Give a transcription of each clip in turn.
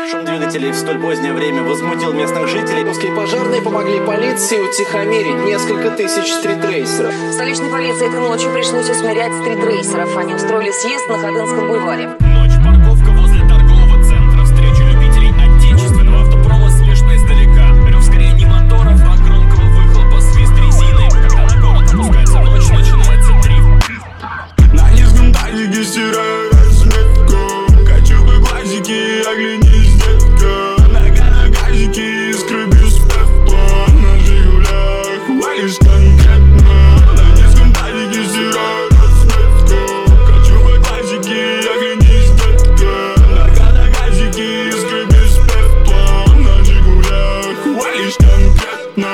Шум двигателей в столь позднее время возмутил местных жителей. Московские пожарные помогли полиции утихомирить несколько тысяч стритрейсеров. Столичной полиции этой ночью пришлось усмирять стритрейсеров. Они устроили съезд на Ходынском бульваре. Ночь, парковка возле торгового центра. Встречу любителей отечественного автопрома слышно издалека. Рев скорее не моторов, а громкого выхлопа, свист резины. Когда на город опускается ночь, начинается дрифт. На низком тазике стираю разметку. Хочу бы глазики, оглянись, детка. Нога на газике, искры без пепла. На Жигулях валишь конкретно. На низком тазике стираю разметку. Хочу бы глазики, оглянись, детка. Нога на газике, искры без пепла. На Жигулях валишь конкретно.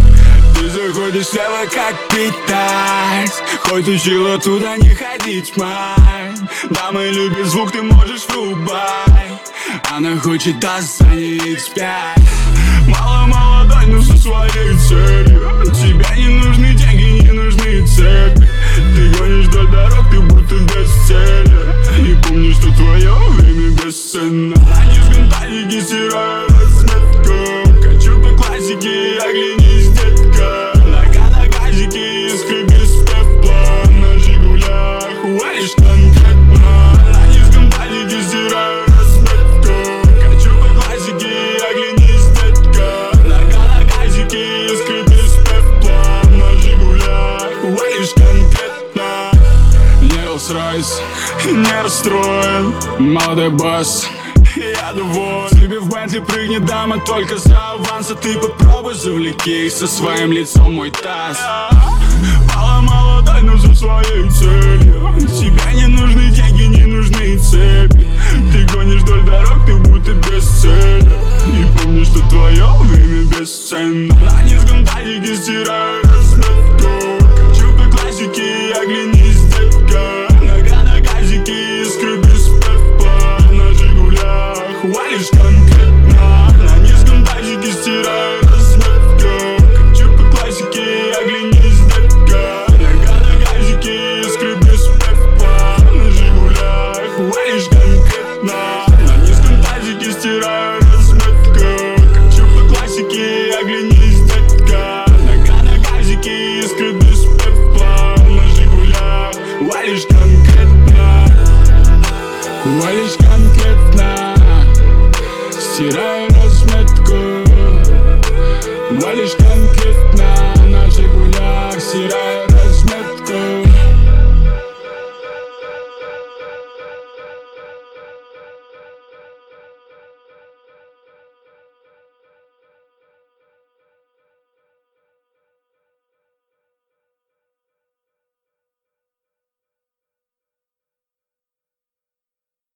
Ты заходишь слева как питать. Хоть учила туда не ходить, мать. Дамы любят звук, ты можешь врубать. Она хочет даст за ней X5. Мало молодой, но со своей целью. Тебе не нужны деньги, не нужны цепи. Ты гонишь вдоль дорог, ты будто без цели. И помни, что твое время бесценно. На низком тазике стираю разметку. Хочу по классике, оглянись, детка. Нога на газике, искры без пепла. На Жигулях валишь конкретно. На низком тазике стираю разметку. Хочу по классике, оглянись, детка. Нога на газике, искры без пепла. На Жигулях валишь конкретно. Не Rolls-Royce, не расстроен. Молодой босс, я доволен. Тебе в Бентли прыгнет дама только за аванс. А ты попробуй завлеки со своим лицом мой таз. Мало молодой, но за своей целью. Тебе не нужны деньги, не нужны цепи. Ты гонишь вдоль дорог, ты будто без цели. И помни, что твое время бесценно. На низком тазике стираю разметку. Хочу по классике, оглянись, детка. Нога на газике, искры без пепла. На Жигулях валишь конкретно. На низком тазике стираю разметку. Хочу по классике, оглянись, детка. Нога на газике, искры без пепла. На Жигулях валишь конкретно. На низком тазике стираю разметку. Хочу по классике, оглянись, детка. Нога на газике, искры без пепла. На Жигулях валишь конкретно. Валишь конкретно. Стираю разметку. Валишь конкретно. На Жигулях стираю.